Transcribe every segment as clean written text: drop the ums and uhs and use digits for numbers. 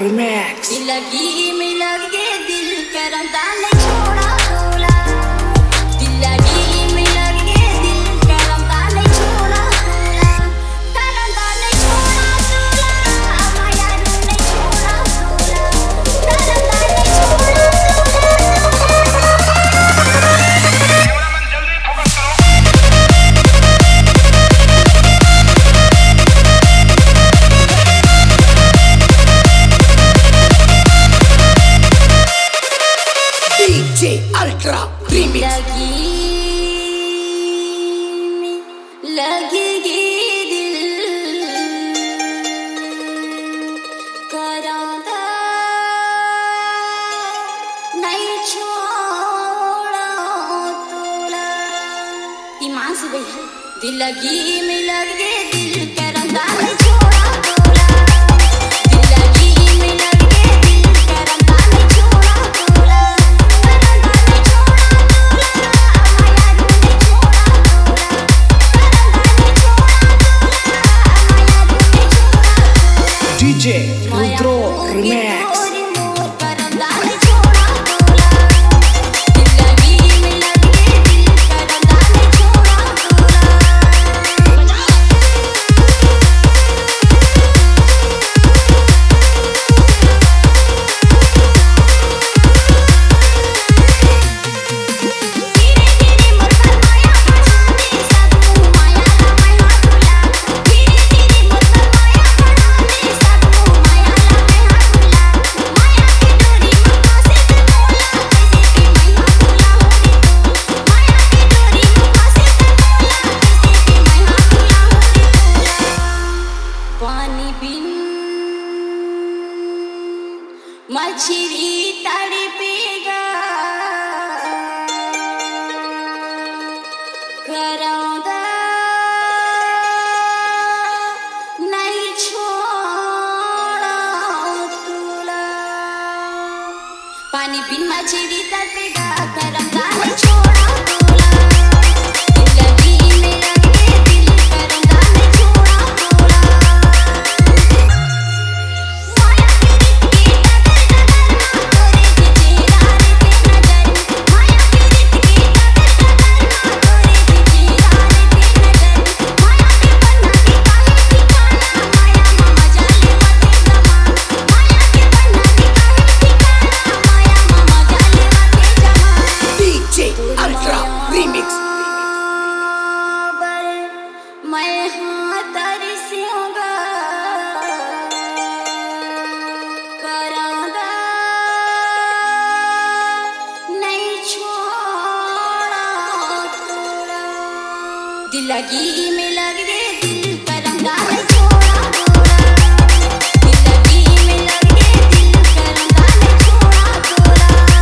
Remax. लगी में लग के दिल करता नहीं छोड़ा तोला, दिल लगी में लग के दिल करता नहीं छोड़ा तोला, करता नहीं छोड़ा तोला, माया नहीं छोड़ा तोला, करता नहीं छोड़ा DJ Ultra Remix. लगेगी दिल करांदा नहीं छोड़ा तोला, ईमान से भैया दिल लगी में लगे दिल करांदा नहीं छोड़ा तोला, दिल लगी में लगे दिल करांदा नहीं छोड़ा तोला, करांदा नहीं छोड़ा तोला, माया नहीं छोड़ा तोला, करांदा नहीं छोड़ा तोला, माया नहीं छोड़ा तोला, DJ Rudro Remax. मछली तड़पेगा करांदा नहीं छोड़ा तोला, पानी बिन मछली तड़पेगा करांदा नहीं छोड़ा तोला, दिल लगी में लगे दिल करांदा नहीं छोड़ा तोला, DJ Ultra Remix. मैं हाँ तरसूंगा करांदा नहीं छोड़ा तोला, दिल लगी में लग गए दिल करांदा नहीं छोड़ा तोला, दिल लगी में लग गए दिल करांदा नहीं छोड़ा तोला,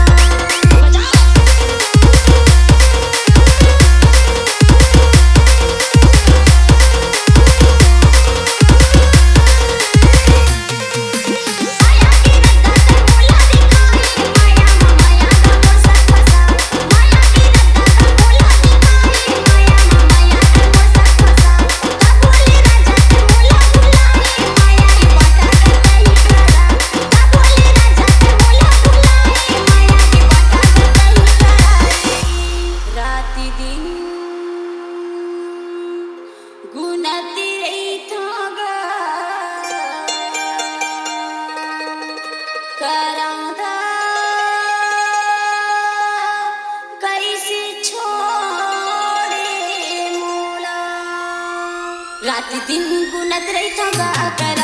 करांदा कैसे छोड़े मोला, रात दिन गुनत रही था